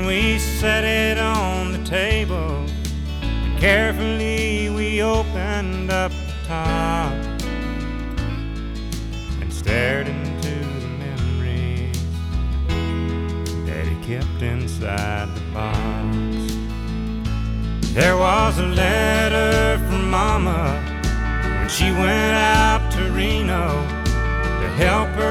Then we set it on the table, and carefully we opened up the top and stared into the memories that he kept inside the box. There was a letter from Mama when she went out to Reno to help her